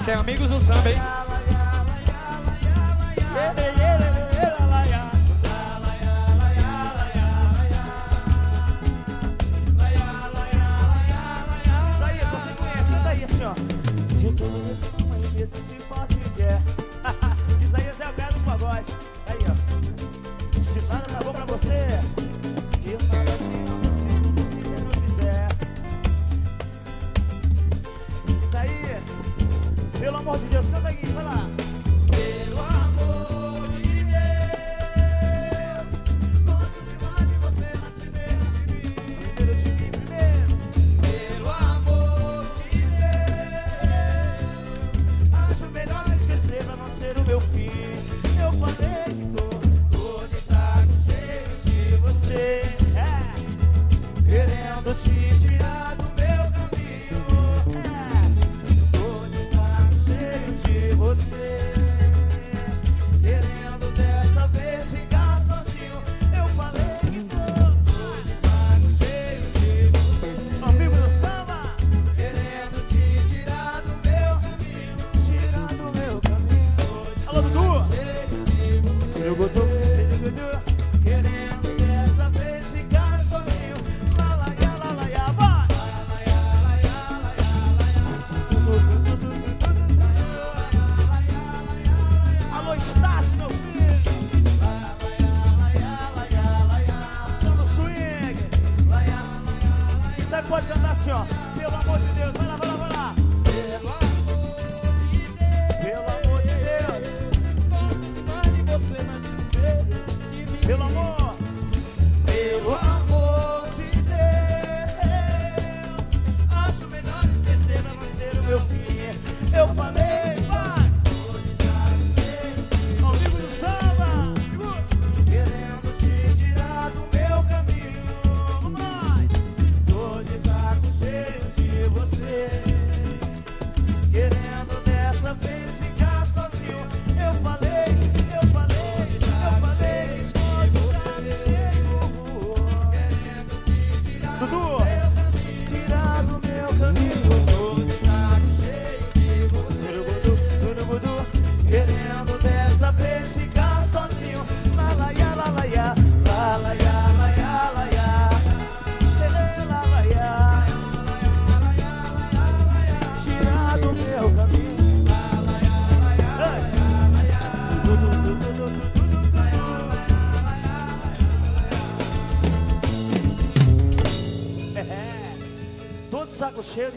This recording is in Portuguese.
Esse é Amigos do Samba, hein? Isaías, você conhece, canta aí assim, ó. De todo tamanho, mesmo se fosse quer. Isaías é o cara do pagode. Aí, ó. Se nada tá bom pra você, eu falo assim, não você não quiser. Isaías, pelo amor de Deus, canta aqui, vai lá. Pelo amor de Deus, gosto demais de você, mas primeiro eu te vi primeiro. Pelo amor de Deus, acho melhor esquecer pra não ser o meu fim. Eu falei que tô de saco cheio de você, querendo te tirar do meu caminho. Tô de saco cheio de você, querendo dessa vez ficar sozinho. Eu falei que tô de saco cheio de você. Amigo do samba, querendo te tirar do meu caminho, tirar do meu caminho. Alô, Dudu! Eu botou, querendo dessa vez ficar sozinho. Lá, lá, ya, vai! Alô, Estácio, meu filho! Só no swing! Você pode cantar assim, ó. Pelo amor de Deus, vai lá, vai lá, vai lá! Pelo amor de Deus! Pelo amor, pelo amor de Deus, acho melhor esquecer pra não ser o meu fim. Eu falei, vai! Ao vivo do samba, querendo te tirar do meu caminho. Vamos! Tô de saco cheio de você, querendo dessa vez ficar sozinho. Eu falei, eu falei, eu falei. Dudu, tirar do meu caminho. Tô de saco cheio de você, querendo dessa vez ficar sozinho. Lá, lá, ya, lá, lá, ya. Lá, lá, ya, lá, ya, lá, ya. Lá, lá, ya. Tirar do meu caminho. Lá, lá, ya, lá, ya, lá, ya. Todo saco cheio.